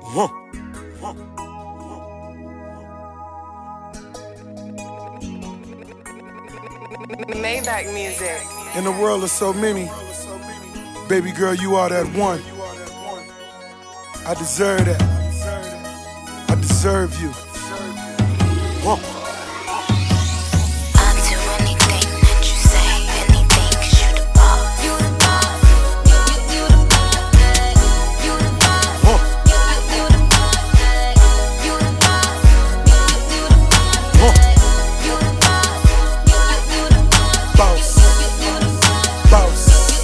Huh. Maybach music. In a world of so many, baby girl, you are that one. I deserve that. I deserve you. Huh. I'll do anything that you say, anything 'cause you the boss. You the boss. You the boss. You the boss. Huh. You the boss. You the boss. You the boss. Huh. You the boss. You the boss. Boss. Boss.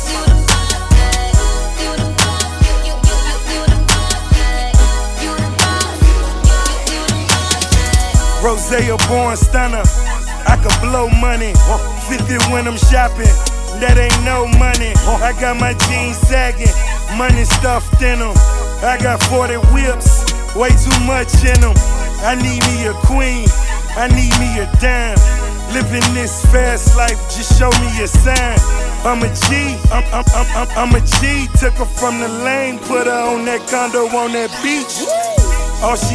Rose, a born stunner. I could blow money. 50 when I'm shopping. That ain't no money. I got my jeans sagging. Money stuffed in them. I got 40 whips. Way too much in them. I need me a queen. I need me a dime. Living this fast life, just show me a sign. I'm a G, I'm a G. Took her from the lane, put her on that condo on that beach. All she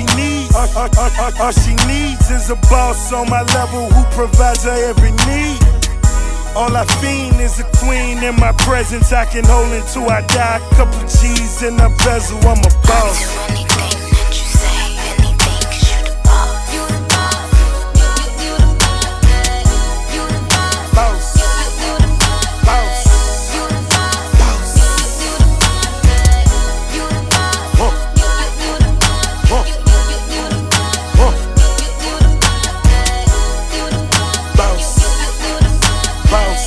needs is a boss on my level who provides her every need. All I fiend is a queen in my presence. I can hold until I die. Couple G's in the bezel, I'm a boss. I'll do anything that you say, anything 'cause you the boss. You the boss. You the boss. You the boss. Boss. You the boss. Boss. You the boss. Boss. You the boss. You the boss. Huh. You the boss. Huh. You the boss. Huh. You the boss. You the boss. Boss. Boss.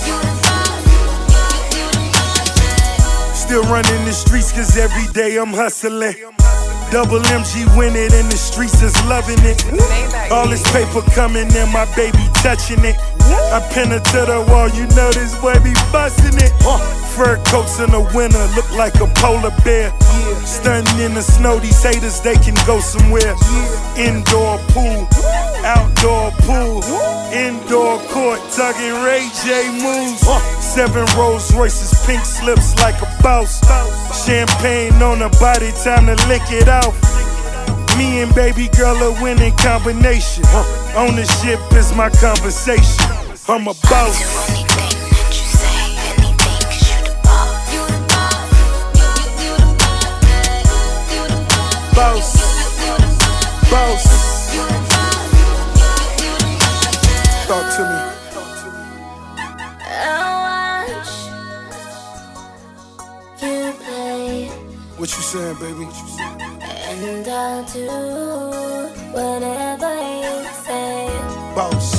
Still running the streets cause every day I'm hustling. Double MG win it and the streets is loving it. All this paper coming in, my baby touching it. I pin her to the wall, you know this boy be busting it. Fur coats in the winter look like a polar bear. Stunting in the snow, these haters they can go somewhere. Indoor pool, outdoor pool, indoor court, tugging Ray J moves. 7 Rolls Royces, pink slips like a boss. Champagne on her body, time to lick it off. Me and baby girl a winning combination. Ownership is my conversation. I'm a I'll boss. do anything that you say, anything 'cause you the boss. You the boss. You the boss. You the boss. Boss. Boss. You the boss. Talk to me. I'll watch you play, What you saying, baby? and I'll do whatever you say. Boss.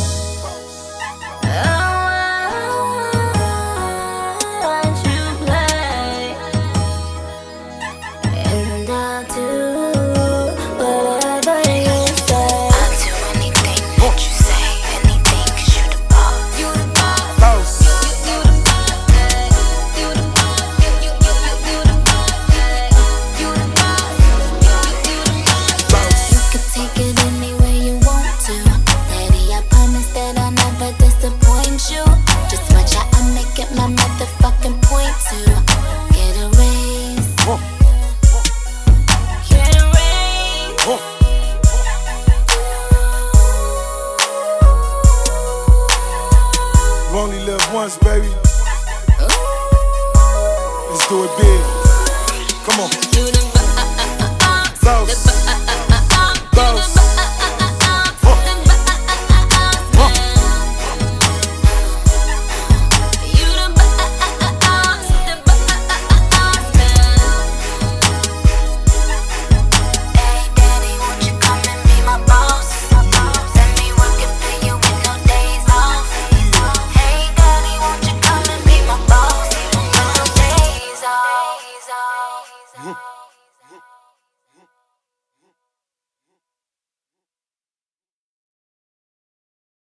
I'll watch you play, and I'll do whatever you say. I'll do anything that you say, anything 'cause you the boss. You the boss. Boss. You the boss. You the boss. You the boss. You the boss. Boss. You can take it any way you want to. Daddy, I promise that I'll never disappoint you. Just watch how I make it my motherfucking point to get a raise. Huh. Get a raise. Huh. You only live once, baby. Let's do it big. Come on. You the boss. Boss.